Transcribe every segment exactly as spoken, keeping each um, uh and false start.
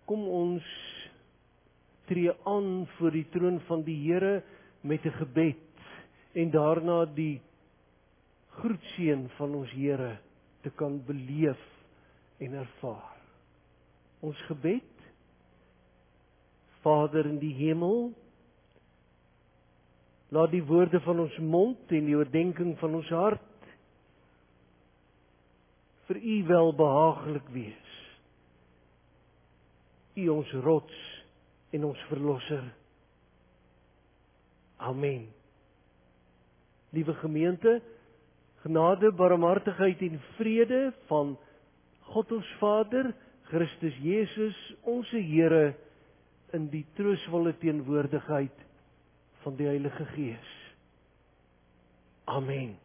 Kom ons tree aan voor die troon van die Here met 'n gebed en daarna die groetseën van ons Here te kan beleef en ervaar. Ons gebed: Vader in die hemel, laat die woorde van ons mond en die oordeenking van ons hart vir U welbehaaglik wees. U ons rots en ons verlosser. Amen. Liewe gemeente, genade, barmhartigheid en vrede van God ons Vader, Christus Jesus, ons Here, in die troostvolle teenwoordigheid van die Heilige Gees. Amen.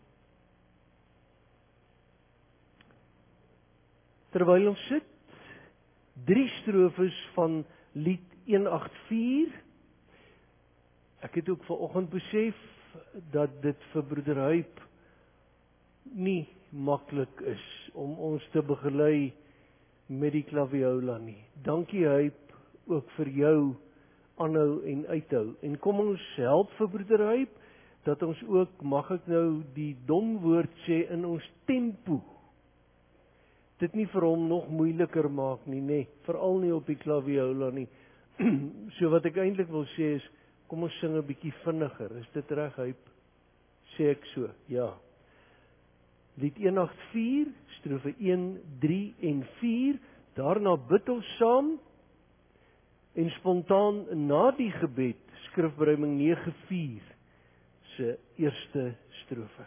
Terwyl ons sit, drie strofes van lied een agt vier. Ek het ook vanoggend besef dat dit vir broeder Huip nie maklik is om ons te begelei met die klaviola nie. Dankie Huip ook vir jou aanhou en uithou. En kom ons help vir broeder Huip dat ons ook, mag ek nou die dom woord sê, in ons tempo dit nie vir hom nog moeiliker maak nie, nee, veral nie op die klaviola nie. So wat ek eintlik wil sê is, kom ons sing 'n bietjie vinniger. Is dit reg, Huip? Sê ek so? Ja. Lied een agt vier, strofe een, drie en vier. Daarna bid ons saam en spontaan na die gebed skrifberuiming nege vier se eerste strofe.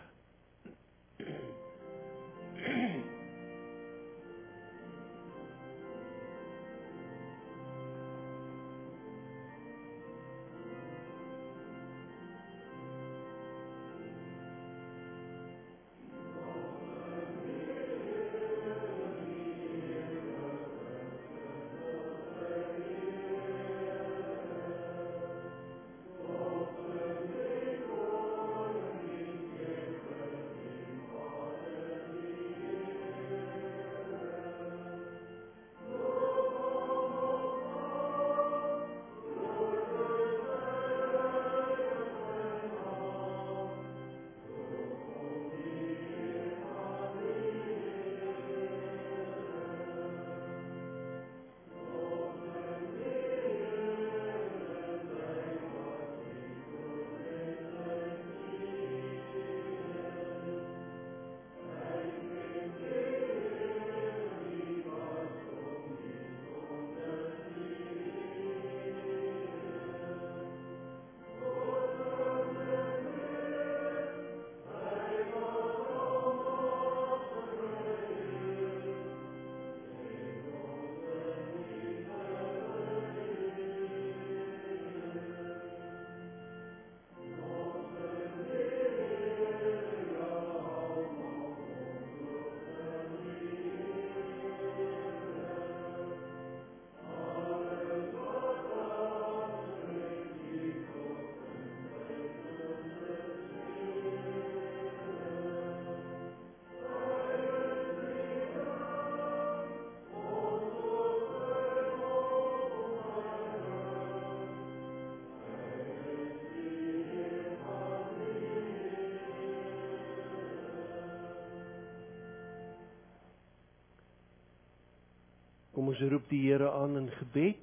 Kom ons roep die Here aan in gebed.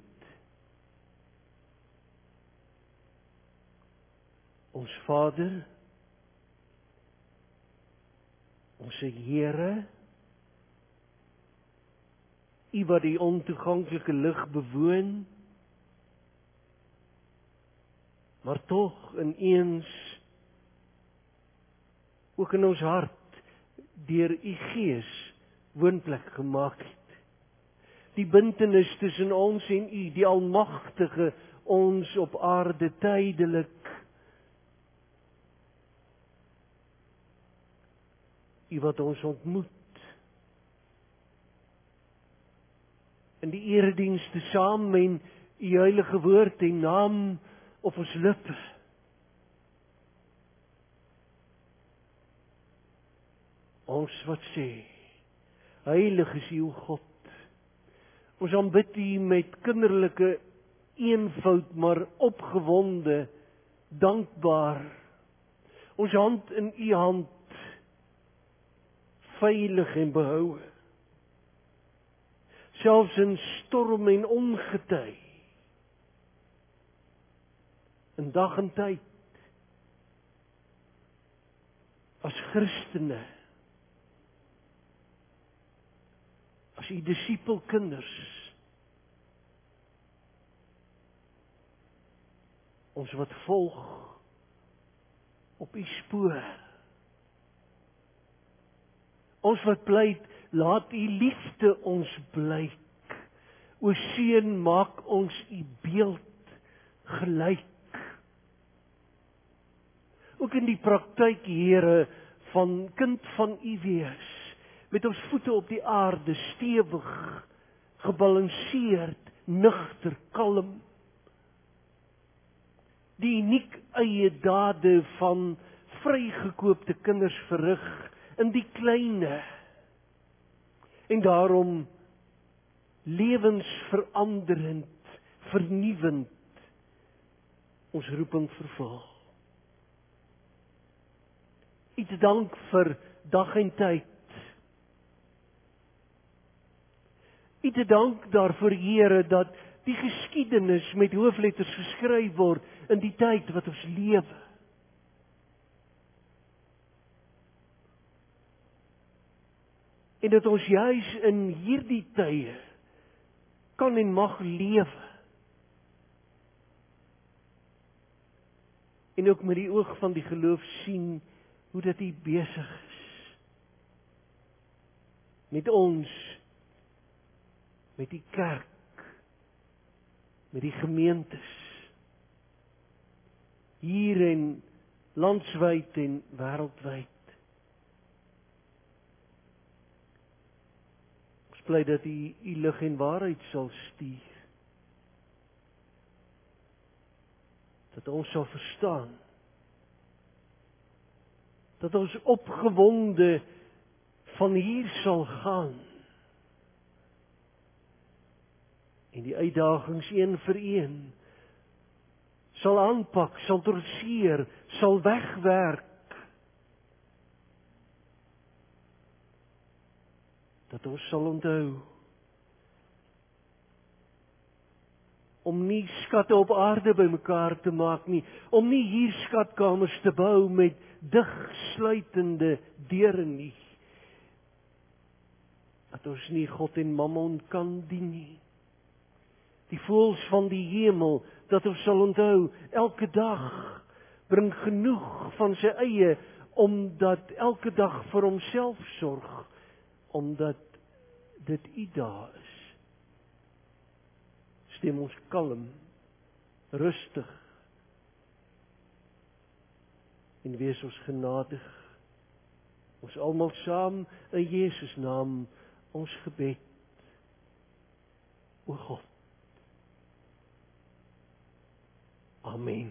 Ons Vader, ons Here, U wat die ontoeganklike lig bewoon, maar tog ineens ook in ons hart deur U Gees woonplek gemaak het. Die bintenis tussen ons en U, die Almagtige, ons op aarde tydelik. U wat ons ontmoet in die eredienste saam en U heilige woord en naam op ons lippe. Ons wat sê, heilig is U God, Ons aanbid U met kinderlike eenvoud, maar opgewonde, dankbaar. Ons hand in U hand, veilig en behoue. Selfs in storm en ongetij, in dag en tyd, as Christene, as U disipelkinders, ons wat volg op U spoor, ons wat pleit, laat U liefde ons blyk, o Seun, maak ons U beeld gelyk. Ook in die praktyk, Here, van kind van U wees, met ons voete op die aarde, stewig, gebalanseerd, nugter, kalm. Die uniek eie dade van vrygekoopte kinders verrig in die kleine, en daarom lewensveranderend, vernuwend, ons roeping vervul. U te dank vir dag en tyd. U te dank daarvoor, Here, dat die geskiedenis met hoofletters geskryf word in die tyd wat ons lewe. En dat ons juis in hierdie tye kan en mag lewe. En ook met die oog van die geloof sien hoe dat U besig is met ons, met die kerk, met die gemeentes, hier en landswyd en wêreldwyd. Ons bly dat U U lig en waarheid sal stuur, dat ons sal verstaan, dat ons opgewonde van hier sal gaan, en die uitdagings een vir een sal aanpak, sal trotseer, sal wegwerk, dat ons sal onthou om nie skatte op aarde bymekaar te maak nie, om nie hier skatkamers te bou met digsluitende deure nie, dat ons nie God en Mammon kan dien nie. Die voëls van die hemel, dat ons sal onthou, elke dag bring genoeg van sy eie, omdat elke dag vir homself sorg, omdat dit U daar is. Stem ons kalm, rustig, en wees ons genadig. Ons almal saam in Jesus naam ons gebed. O God. Amen.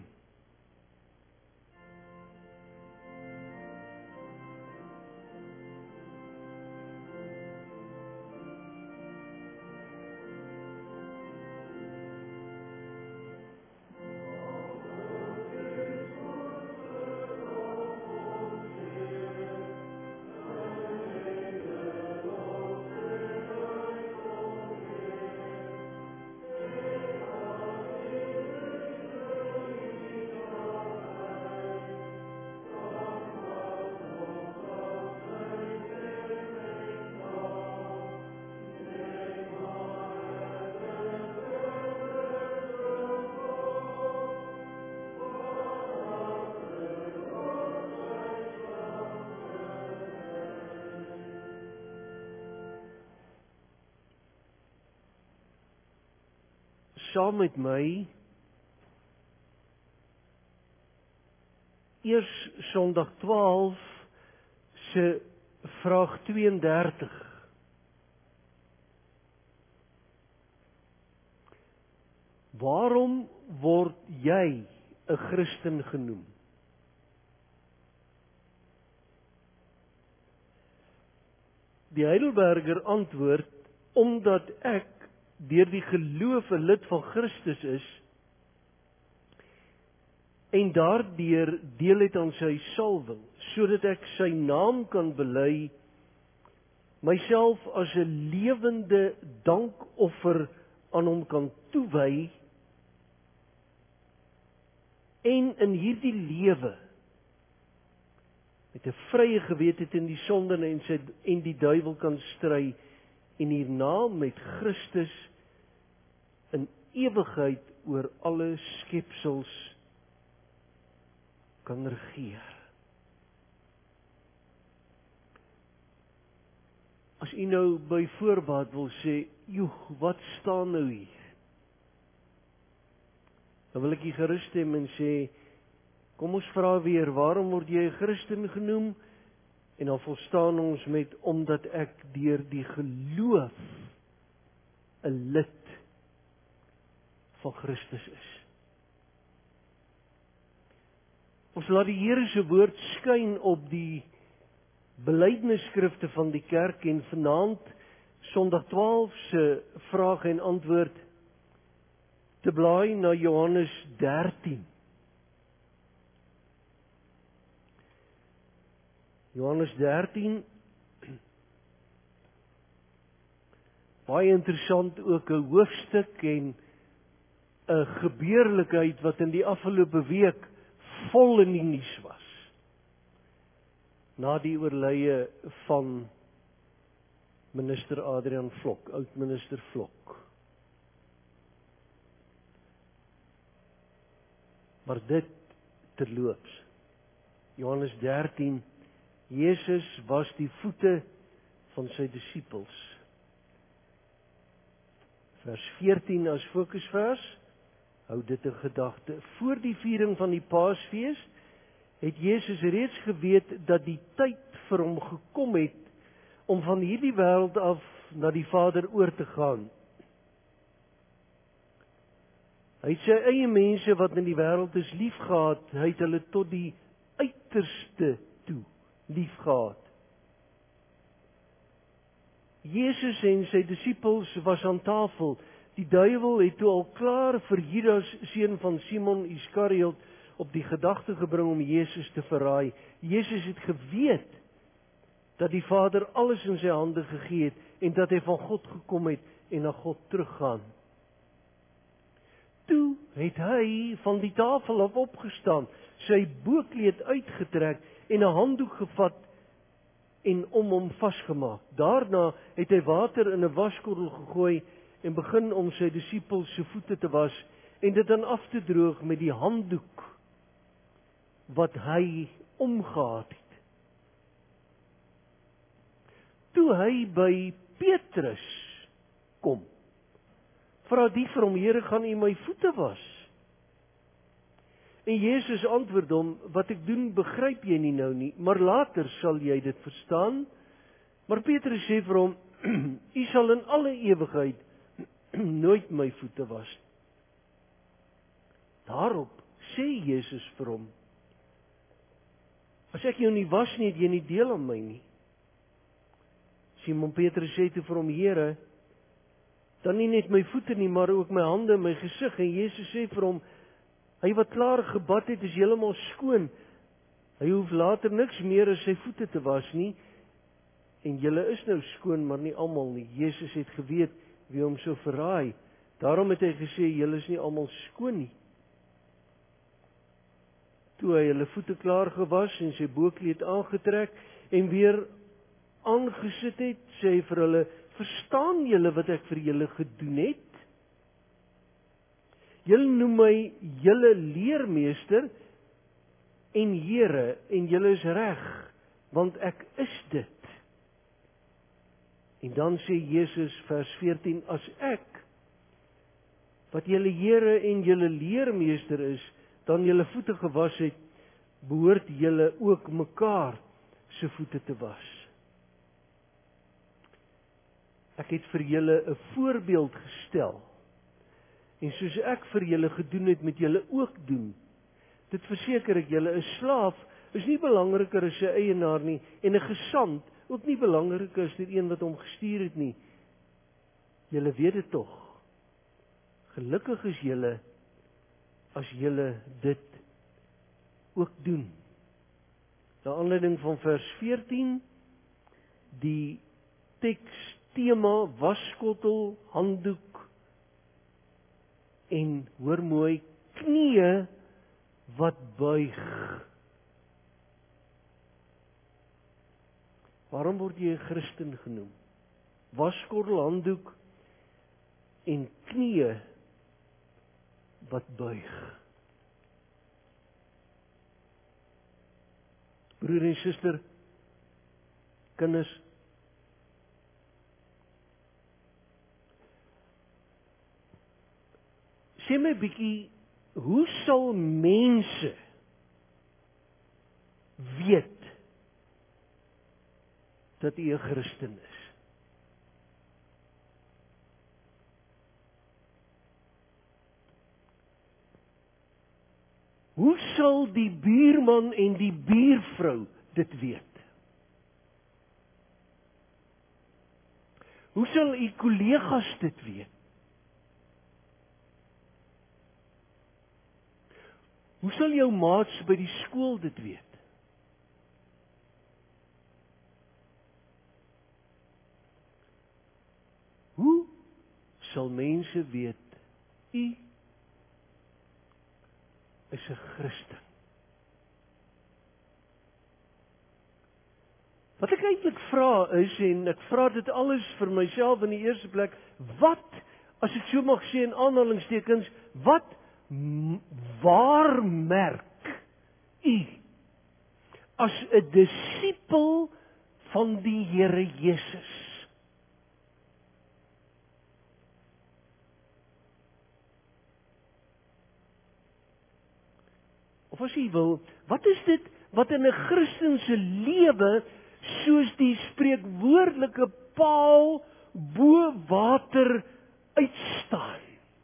Saam met my eers Sondag twaalf se vraag tweeëndertig. Waarom word jy 'n Christen genoem? Die Heidelberger antwoord, omdat ek deur die geloof 'n lid van Christus is en daardeur deel het aan sy salwing, sodat ek sy naam kan bely, myself as 'n lewende dankoffer aan hom kan toewy, en in hierdie lewe met 'n vrye gewete teen die sonde en sy en die duiwel kan stry, en hierna met Christus in ewigheid oor alle skepsels kan regeer. As u nou by voorbaat wil sê, joh, wat staan nou hier? Dan wil ek u gerus stem en sê, kom ons vra weer, waarom word jy 'n Christen genoem? En dan volstaan ons met, omdat ek deur die geloof 'n lid van Christus is. Ons laat die Here se woord skyn op die belydenisskrifte van die kerk, en vanaand Sondag twaalf se vraag en antwoord te blaai na Johannes dertien. Johannes dertien, baie interessant, ook 'n hoofstuk en 'n gebeurlikheid wat in die afgelope week vol in die nuus was. Na die oorlye van minister Adrian Vlok, oud-minister Vlok. Maar dit terloops. Johannes dertien, Jesus was die voete van sy disippels. Vers veertien as fokusvers, hou dit in gedagte. Voor die viering van die Paasfees het Jesus reeds geweet dat die tyd vir hom gekom het om van hierdie wêreld af na die Vader oor te gaan. Hy het sy eie mense wat in die wêreld is liefgehad, hy het hulle tot die uiterste toe liefgehad. Jesus en sy disippels was aan tafel. Die duiwel het toe al klaar vir Judas, seun van Simon Iskariot, op die gedagte gebring om Jesus te verraai. Jesus het geweet dat die Vader alles in sy hande gegee het en dat hy van God gekom het en na God teruggaan. Toe het hy van die tafel af opgestaan, sy boekleed uitgetrek en 'n handdoek gevat en om hom vasgemaak. Daarna het hy water in 'n waskorrel gegooi en begin om sy disippels se voete te was en dit dan af te droog met die handdoek wat hy omgehad het. Toe hy by Petrus kom, vra die vir hom, Here, gaan U my voete was? En Jesus antwoord hom, wat ek doen begryp jy nie nou nie, maar later sal jy dit verstaan. Maar Petrus sê vir hom, U sal in alle ewigheid nooit my voete was. Daarop sê Jesus vir hom, as ek jou nie was nie, het jy nie deel aan my nie. Simon Petrus sê toe vir hom, Here, dan nie net my voete nie, maar ook my hande en my gesig. En Jesus sê vir hom, hy wat klaar gebad het, is heeltemal skoon. Hy hoef later niks meer as sy voete te was nie. En julle is nou skoon, maar nie almal nie. Jesus het geweet wie hom sou verraai. Daarom het hy gesê, julle is nie almal skoon nie. Toe hy hulle voete klaar gewas en sy boekleed aangetrek en weer aangesit het, sê hy vir hulle, verstaan julle wat ek vir julle gedoen het? Julle noem my julle leermeester en Here, en julle is reg, want ek is dit. En dan sê Jesus vers veertien, as ek, wat julle Here en julle leermeester is, dan julle voete gewas het, behoort julle ook mekaar se voete te was. Ek het vir julle 'n voorbeeld gestel. En soos ek vir julle gedoen het, met julle ook doen. Dit verseker ek julle, 'n slaaf is nie belangriker as sy eienaar nie, en 'n gesant ook nie belangriker as die een wat hom gestuur het nie. Julle weet dit tog. Gelukkig is julle as julle dit ook doen. Na aanleiding van vers veertien, die teks tema waskottel, handdoek en hoor mooi, knieë wat buig. Waarom word jy 'n Christen genoem? Waskottel, handdoek en knieë wat buig. Broer en suster, kinders, sê my bietjie, hoe sal mense weet dat u 'n Christen is? Hoe sal die buurman en die buurvrou dit weet? Hoe sal u kollegas dit weet? Hoe sal jou maats by die skool dit weet? Hoe sal mense weet u is 'n Christen? Wat ek eintlik vra is, en ek vra dit alles vir myself in die eerste plek, wat, as ek so mag sê in aanhalingstekens, wat waar merk u as 'n disipel van die Here Jesus? Of as jy wil, wat is dit wat in 'n Christen se lewe soos die spreekwoordelike paal bo water uitstaan?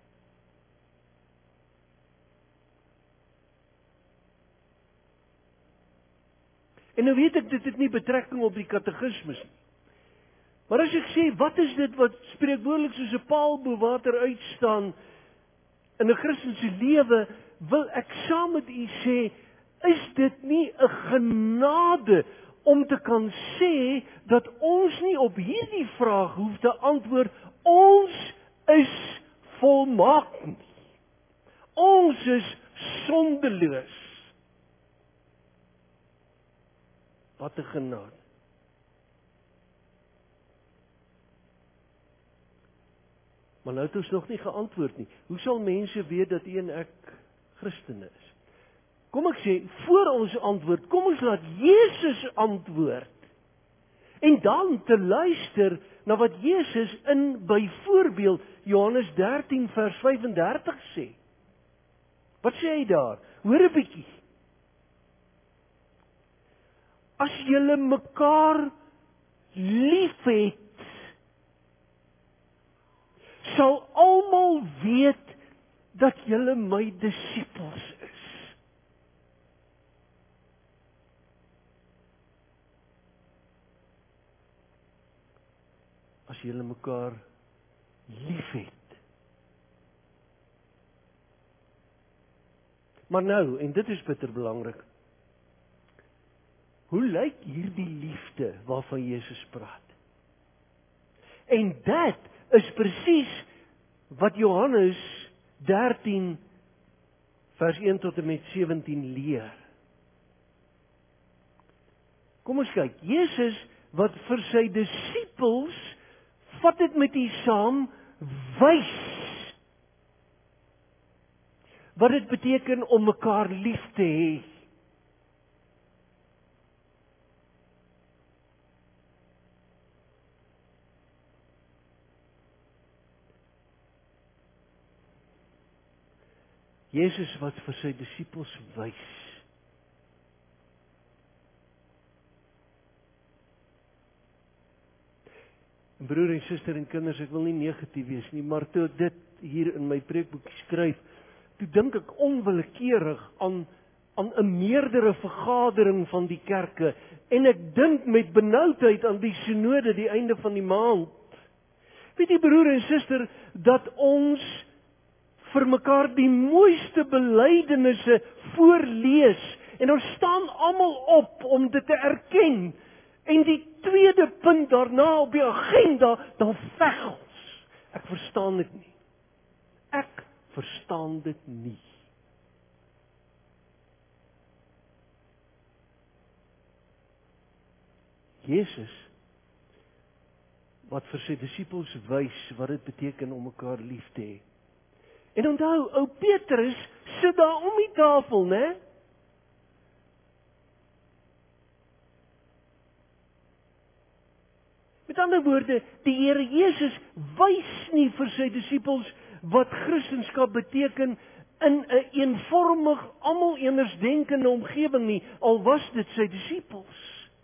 En nou weet ek, dit het nie betrekking op die katekismes nie. Maar as ek sê, wat is dit wat spreekwoordelik soos 'n paal bo water uitstaan in 'n Christen se lewe, wil ek saam met u sê, is dit nie 'n genade om te kan sê dat ons nie op hierdie vraag hoef te antwoord, ons is volmaak nie. Ons is sondeloos. Wat 'n genade. Maar nou het ons nog nie geantwoord nie. Hoe sal mense weet dat u en ek Christene is? Kom ek sê, voor ons antwoord, kom ons laat Jesus antwoord. En dan te luister na wat Jesus in byvoorbeeld Johannes dertien vers vyf en dertig sê. Wat sê hy daar? Hoor 'n bietjie. As julle mekaar liefhet, sal almal weet dat julle my disippels is. As julle mekaar liefhet. Maar nou, en dit is bitter belangrik, hoe lyk hierdie liefde waarvan Jesus praat? En dit is presies wat Johannes dertien vers een tot en met sewentien leer. Kom ons kyk, Jesus wat vir sy disippels, vat dit met u saam, wys wat dit beteken om mekaar lief te hê. Jesus wat vir sy disippels wys. En broer en suster en kinders, ek wil nie negatief wees nie, maar toe ek dit hier in my preekboek skryf, toe dink ek onwillekeurig aan aan 'n meerdere vergadering van die kerke, en ek dink met benoudheid aan die synode die einde van die maand. Weet jy broer en suster, dat ons vir mekaar die mooiste belydenisse voorlees en ons staan almal op om dit te erken. En die tweede punt daarna op die agenda, dan veg ons. Ek verstaan dit nie. Ek verstaan dit nie. Jesus, wat vir sy disippels wys wat dit beteken om mekaar lief te hê. En onthou, ou Petrus sit daar om die tafel, né? Met ander woorde, die Here Jesus wys nie vir sy disippels wat Christendom beteken in 'n eenvormig, almal eensdenkende omgewing nie, al was dit sy disippels.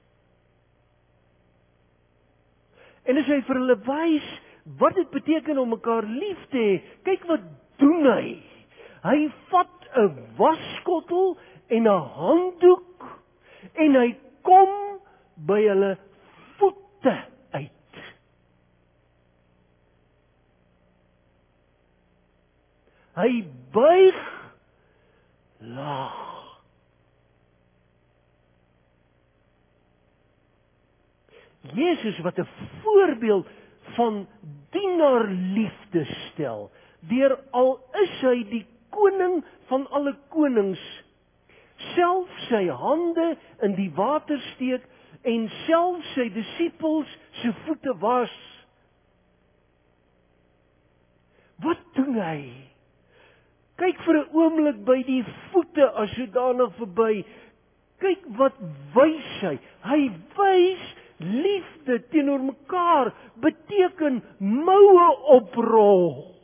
En as hy vir hulle wys wat dit beteken om mekaar lief te hê, kyk wat doen hy. Hy vat 'n waskottel en 'n handdoek en hy kom by hulle voete uit. Hy buig laag. Jesus wat 'n voorbeeld van dienaarliefde stel, deur al is hy die koning van alle konings, self sy hande in die water steek en self sy disippels se voete was. Wat doen hy? Kyk vir 'n oomblik by die voete as sodanig verby. Kyk wat wys hy. Hy wys liefde teenoor mekaar beteken moue oprol.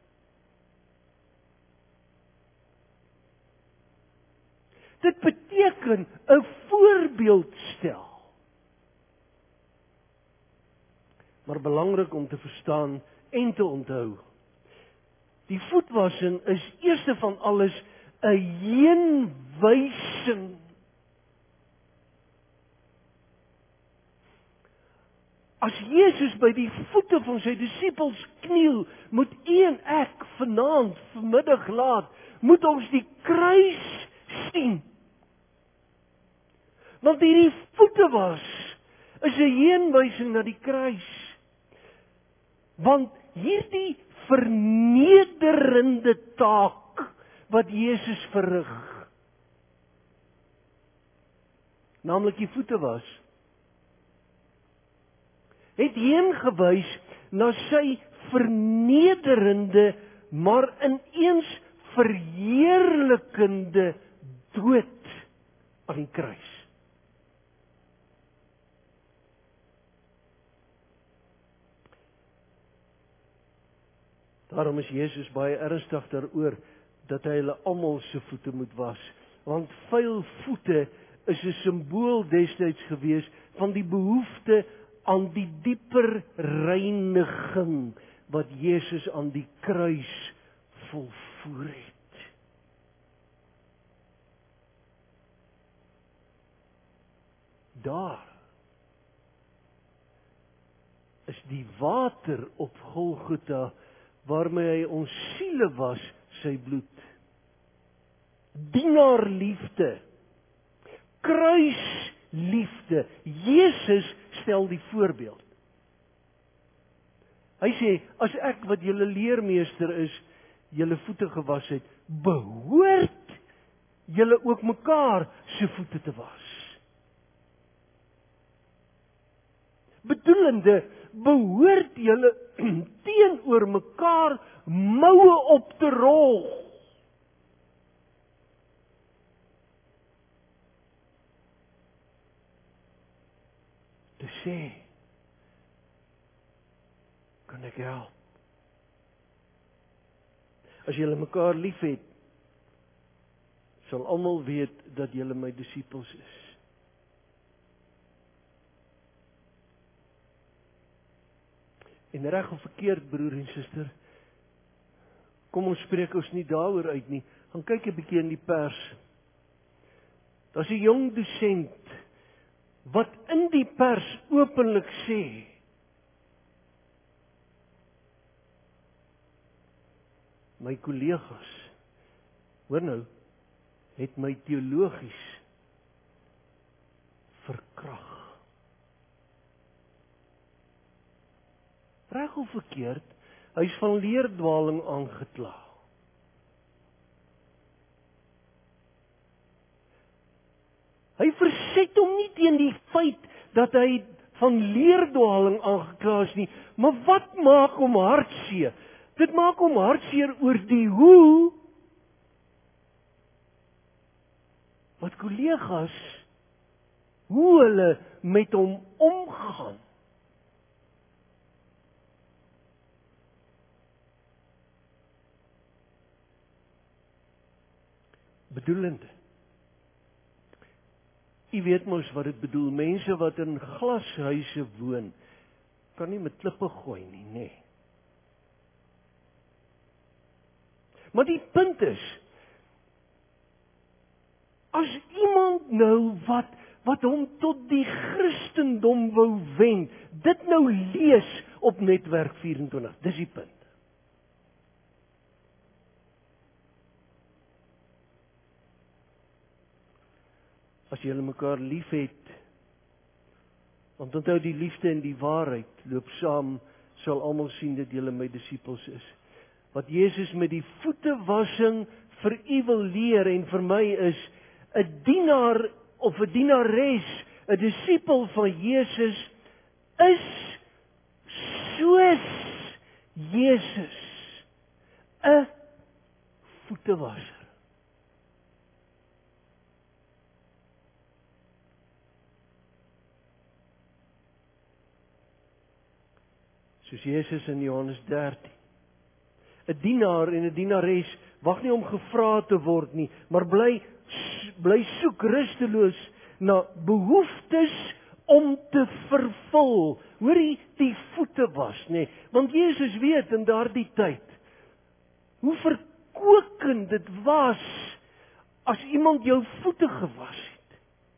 Dit beteken 'n voorbeeld stel. Maar belangrik om te verstaan en te onthou. Die voetwassing is eerste van alles 'n heenwysing. As Jesus by die voete van sy disippels kniel, moet u en ek vanaand, vanmiddag laat, moet ons die kruis sien. Want hierdie voete was, is 'n heenwysing na die kruis. Want hierdie vernederende taak wat Jesus verrig, naamlik die voete was, het heen gewys na sy vernederende, maar ineens verheerlikende dood aan die kruis. Daarom is Jesus baie ernstig daaroor dat hy hulle almal se voete moet was, want vuil voete is 'n simbool destyds gewees van die behoefte aan die dieper reiniging wat Jesus aan die kruis volvoer het. Daar is die water op Golgotha waarmee hy ons siele was, sy bloed. Dienaarliefde, kruisliefde. Jesus stel die voorbeeld. Hy sê, as ek wat julle leermeester is, julle voete gewas het, behoort julle ook mekaar se voete te was. Bedoelende, behoort julle teenoor mekaar moue op te rol. Te sê, kan ek help? As julle mekaar liefhet, sal almal weet dat julle my disippels is. En reg of verkeerd, broer en suster, kom ons spreek ons nie daaroor uit nie. Gaan kyk 'n bietjie in die pers. Daar's 'n jong dosent wat in die pers openlik sê, my kollegas, hoor nou, het my teologies verkrag. Reg of verkeerd, hy is van leerdwaling aangekla. Hy verset hom nie teen die feit dat hy van leerdwaling aangekla is nie, maar wat maak hom hartseer? Dit maak hom hartseer oor die hoe wat kollegas, hoe hulle met hom omgaan. Bedoelende. U weet mos wat dit bedoel, mense wat in glashuise woon, kan nie met klippe gooi nie, nê. Nee. Maar die punt is, as iemand nou wat, wat hom tot die Christendom wou wen, dit nou lees op Netwerk vyf en twintig, dis die punt. As julle mekaar lief het, want onthou die liefde en die waarheid loop saam, sal almal sien dat julle my disippels is. Wat Jesus met die voetewassing vir u wil leer en vir my is, 'n dienaar of 'n dienares, 'n disipel van Jesus, is soos Jesus, 'n voetewasser. Soos Jesus in Johannes dertien. 'n dienaar en 'n dienares wag nie om gevra te word nie, maar bly bly soek rusteloos na behoeftes om te vervul. Hoor jy die voete was, nê? Want Jesus weet in daardie tyd hoe verkokend dit was as iemand jou voete gewas het.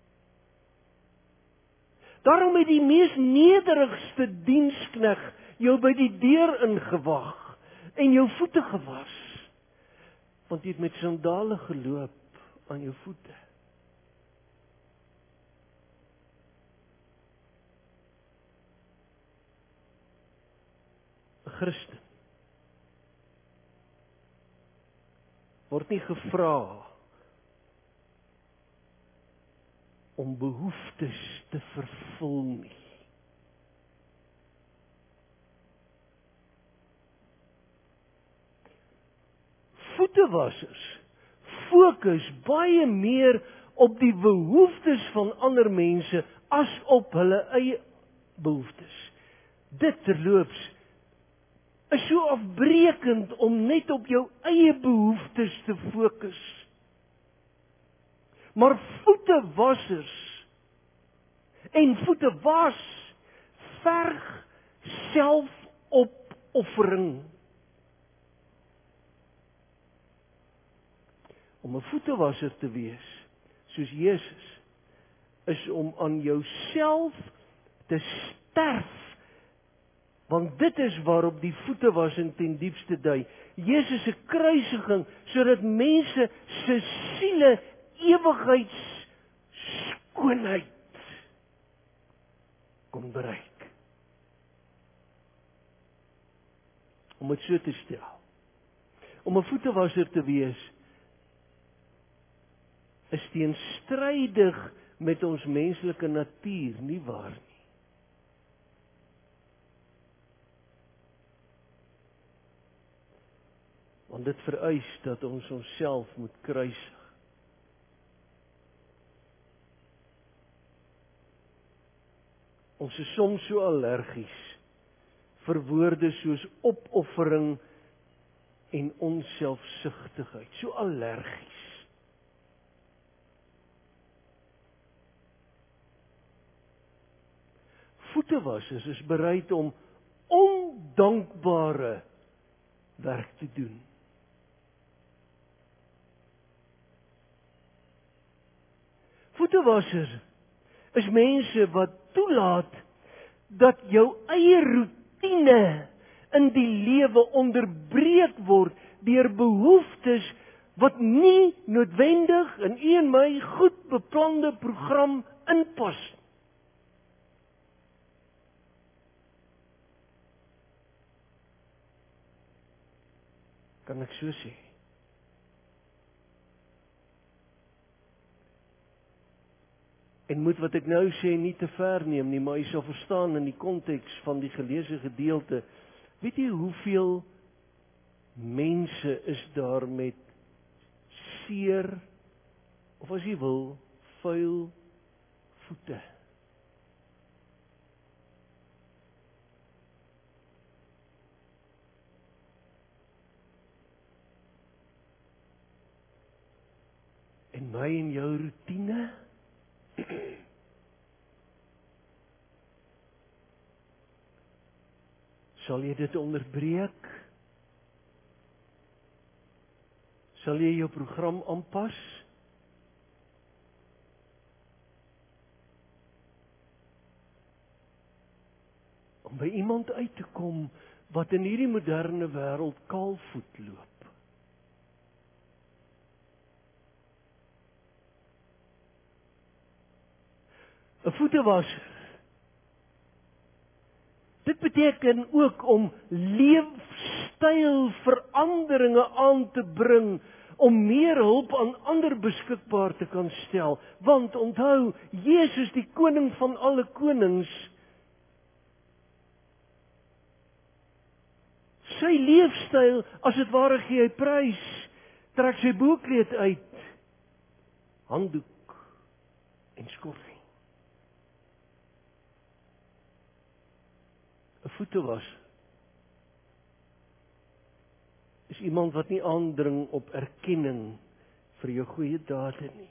Daarom het die mees nederigste dienskneg jou by die deur ingewag en jou voete gewas, want jy het met sandale geloop aan jou voete. 'n Christen word nie gevra om behoeftes te vervul nie. Voetewassers fokus baie meer op die behoeftes van ander mense as op hulle eie behoeftes. Dit terloops is so afbreekend om net op jou eie behoeftes te fokus. Maar voetewassers en voetewas verg selfopoffering. Om 'n voetewasser te wees, soos Jesus, is om aan jouself te sterf. Want dit is waarop die voetewassing ten diepste dui. Jesus se kruisiging, sodat mense se siele ewigheidsskoonheid kon bereik. Om dit so te stel. Om 'n voetewasser te wees, is teenstrydig met ons menslike natuur, nie waar nie? Want dit vereis dat ons onsself moet kruisig. Ons is soms so allergies vir woorde soos opoffering en onselfsugtigheid. So allergies. Voetewassers is bereid om ondankbare werk te doen. Voetewassers is mense wat toelaat dat jou eie roetine in die lewe onderbreek word deur behoeftes wat nie noodwendig in u en my goed beplande program inpas. Kan ek so sê? En moet wat ek nou sê nie te ver neem nie, maar jy sal verstaan in die konteks van die geleesde gedeelte. Weet jy hoeveel mense is daar met seer, of as jy wil, vuil voete? En my en jou roetine? Sal jy dit onderbreek? Sal jy jou program aanpas? Om by iemand uit te kom wat in hierdie moderne wêreld kaalvoet loop. 'n Voetewasser. Dit beteken ook om leefstylveranderinge aan te bring, om meer hulp aan ander beskikbaar te kan stel. Want onthou, Jesus die koning van alle konings, sy leefstyl, as dit ware gee hy prys, trek sy boekleed uit, handdoek en skorrie. 'n Voetewasser is iemand wat nie aandring op erkenning vir jou goeie dade nie.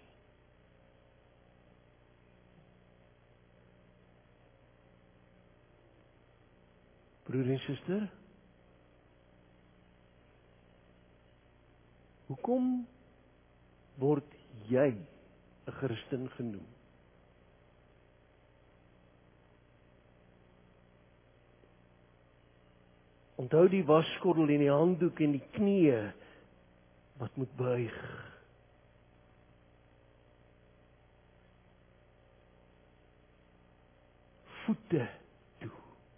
Broer en suster, hoekom word jy 'n Christen genoem? Onthou die waskorrel en die handdoek en die knieë wat moet buig. Voete toe.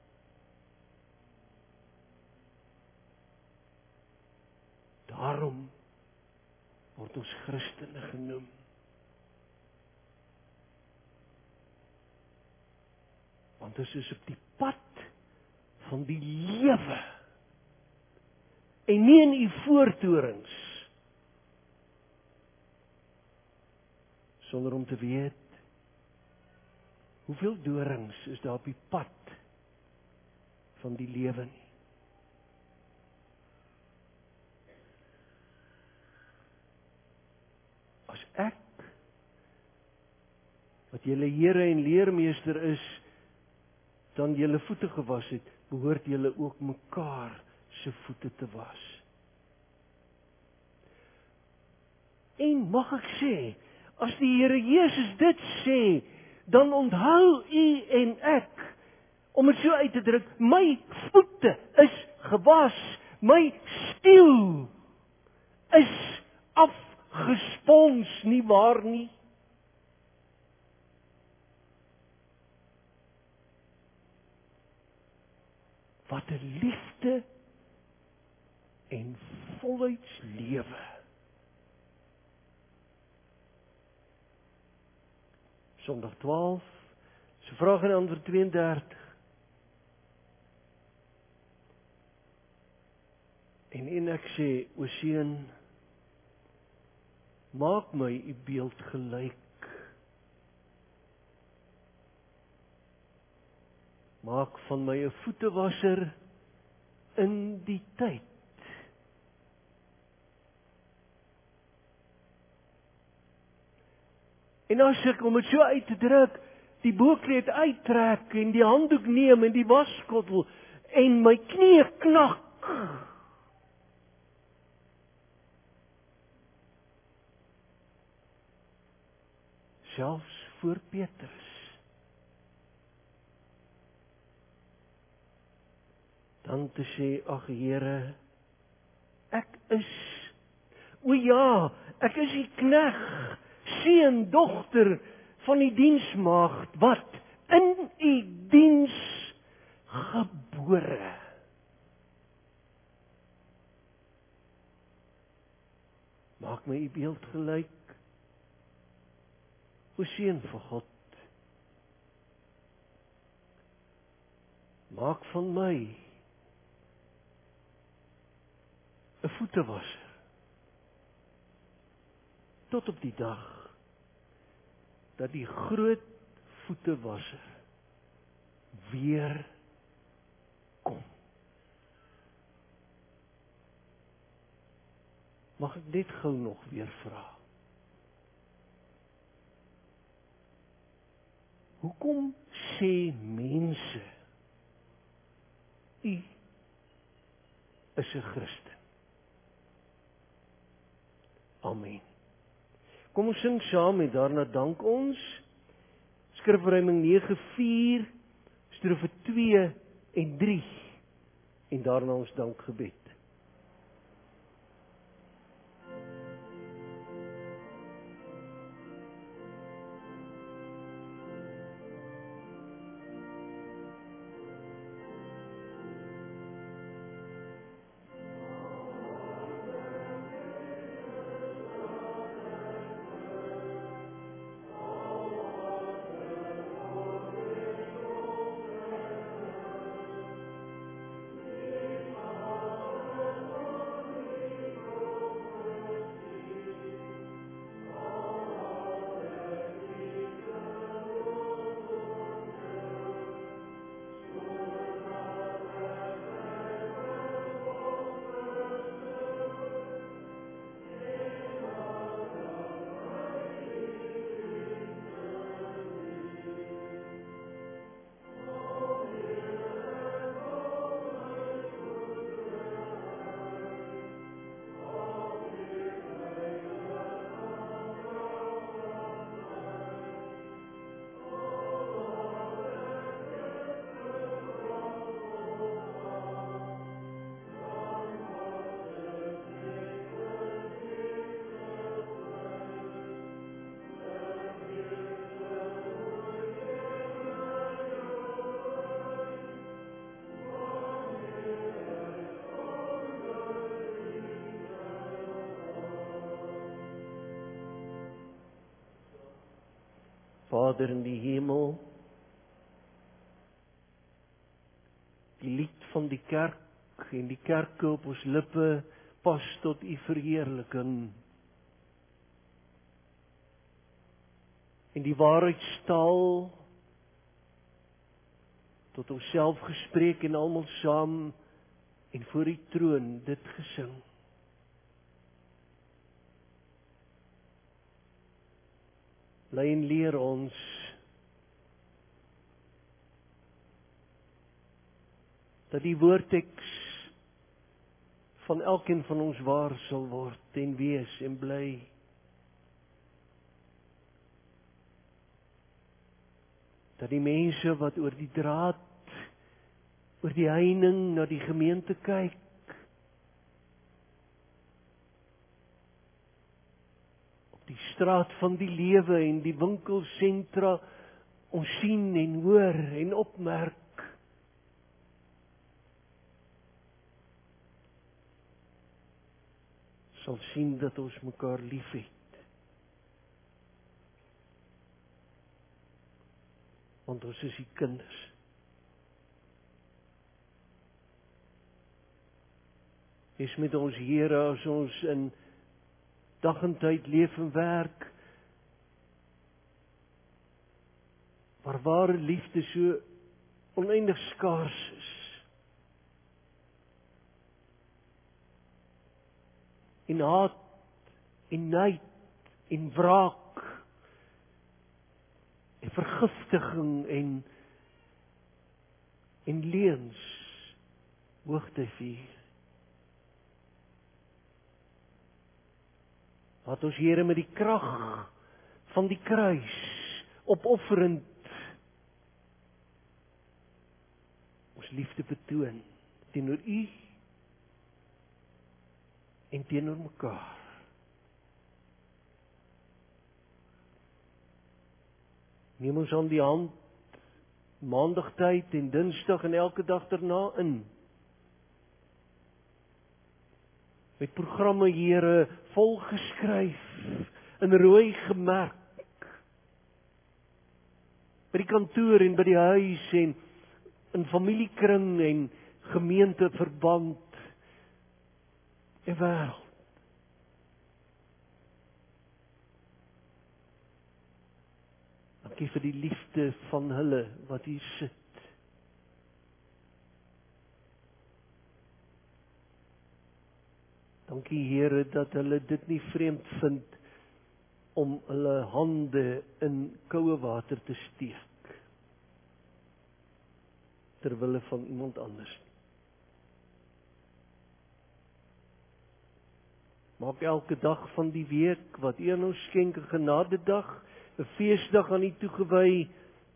Daarom word ons Christene genoem. Want ons is op die pad van die lewe en nie in u voortorings, sonder om te weet hoeveel dorings is daar op die pad van die lewe nie. As ek, wat julle Here en leermeester is, dan julle voete gewas het, behoort julle ook mekaar se voete te was. En mag ek sê, as die Here Jesus dit sê, dan onthou u en ek, om het so uit te druk, my voete is gewas, my stiel is afgespons, nie waar nie? Wat 'n liefde en volheidslewe. Sondag twaalf, so vraag en antwoord twee en dertig. En en ek sê, o seun, maak my u beeld gelyk. Maak van my 'n voetewasser in die tyd. En as ek, om het so uit te druk, die boekleed uittrek en die handdoek neem en die waskottel en my knie knak, selfs voor Petrus, dan te sê, ag Here, ek is O ja, ek is die knegg, seun, dogter van die diensmaagd, wat in u diens gebore. Maak my u beeld gelyk, o seun van God. Maak van my 'n voetewasser, tot op die dag dat die groot voetewasser weer kom. Mag ek net gou nog weer vra? Hoekom sê mense u is 'n Christen? Amen. Kom ons sing saam en daarna dank ons. Skrifruiming nege vier, strofe twee en drie. En daarna ons dankgebed. Vader in die hemel, die lied van die kerk en die kerke op ons lippe pas tot u verheerliking. En die waarheidstaal tot onsself gespreek en almal saam en voor die troon dit gesing. Lei en leer ons dat die woordteks van elkeen van ons waar sal word en wees en bly. Dat die mense wat oor die draad, oor die heining na die gemeente kyk, die straat van die lewe en die winkelsentra ons sien en hoor en opmerk. Sal sien dat ons mekaar liefhet. Want ons is die kinders. Is met ons Here as ons in dag en tyd leef en werk, waar ware liefde so oneindig skaars is. En haat, en nyd, en wraak, en vergiftiging, en, en leuns, hoogtevier. Laat ons Here met die krag van die kruis opofferend ons liefde betoon teenoor U en teenoor mekaar. Neem ons aan die hand, maandag tyd en dinsdag en elke dag daarna in. Met programme, Here, volgeskryf, in rooi gemerk. By die kantoor en by die huis en in familiekring en gemeenteverband en wêreld. Dankie vir die liefde van hulle wat hier sit. Dankie Here dat hulle dit nie vreemd vind om hulle hande in koue water te steek ter wille van iemand anders. Maak elke dag van die week wat U aan ons skenk 'n genadedag, 'n feesdag aan U toegewy,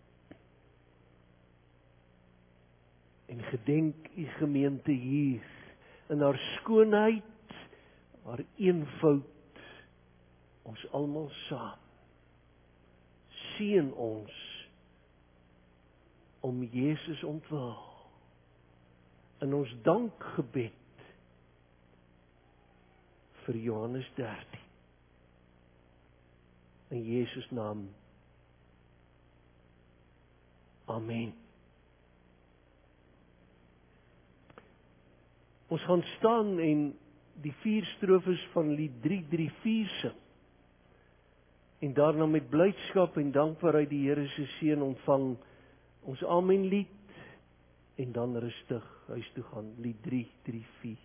en gedenk U gemeente hier in haar skoonheid, haar eenvoud, ons almal saam. Seën ons om Jesus ontwil in ons dankgebed vir Johannes dertien. In Jesus naam. Amen. Ons gaan staan en die vier strofes van lied drie drie vier sing. En daarna met blydskap en dankbaarheid die Here se seën ontvang, ons Amen lied, en dan rustig huis toe gaan, lied drie drie vier.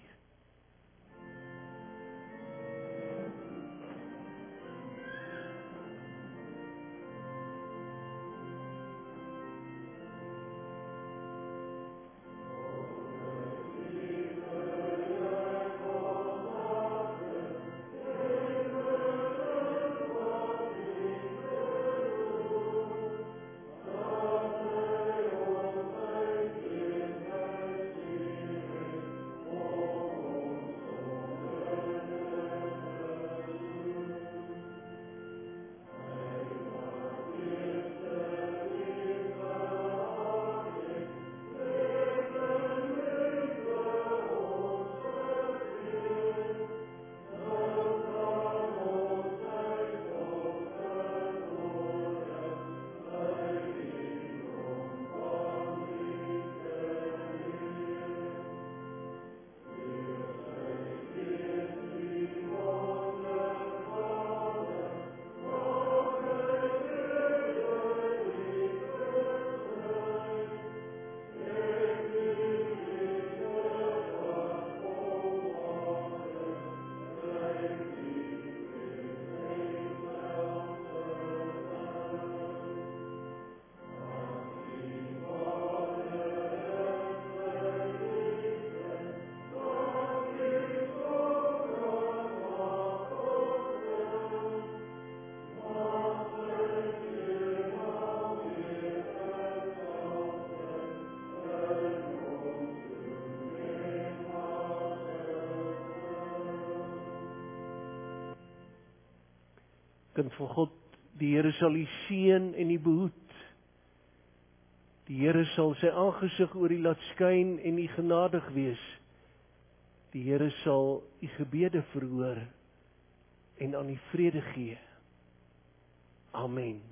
Kind van God, die Here sal U seën en U behoed. Die Here sal sy aangesig oor U laat skyn en U genadig wees. Die Here sal U gebede verhoor en aan U vrede gee. Amen.